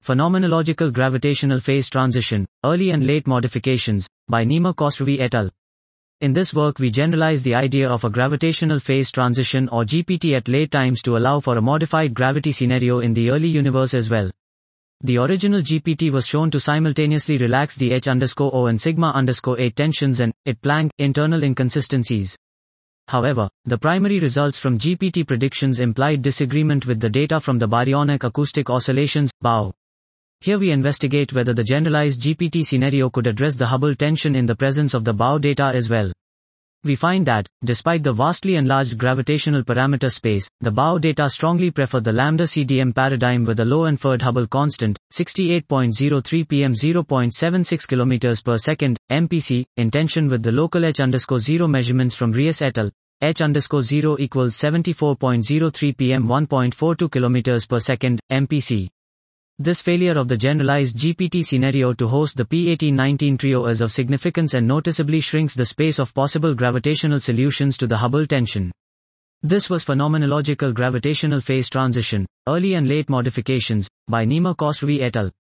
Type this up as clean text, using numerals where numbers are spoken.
Phenomenological Gravitational Phase Transition, Early and Late Modifications, by Nima Khosravi et al. In this work we generalize the idea of a gravitational phase transition or GPT at late times to allow for a modified gravity scenario in the early universe as well. The original GPT was shown to simultaneously relax the H_O and sigma_8 tensions and, at Planck, internal inconsistencies. However, the primary results from GPT predictions implied disagreement with the data from the baryonic acoustic oscillations, BAO. Here we investigate whether the generalized GPT scenario could address the Hubble tension in the presence of the BAO data as well. We find that, despite the vastly enlarged gravitational parameter space, the BAO data strongly prefer the lambda CDM paradigm with a low inferred Hubble constant, 68.03 pm 0.76 km per second, MPC, in tension with the local H_0 measurements from Rios et al. H_0 equals 74.03 pm 1.42 km per second, MPC. This failure of the generalized GPT scenario to host the P1819 trio is of significance and noticeably shrinks the space of possible gravitational solutions to the Hubble tension. This was Phenomenological Gravitational Phase Transition, Early and Late Modifications, by Nima Khosravi et al.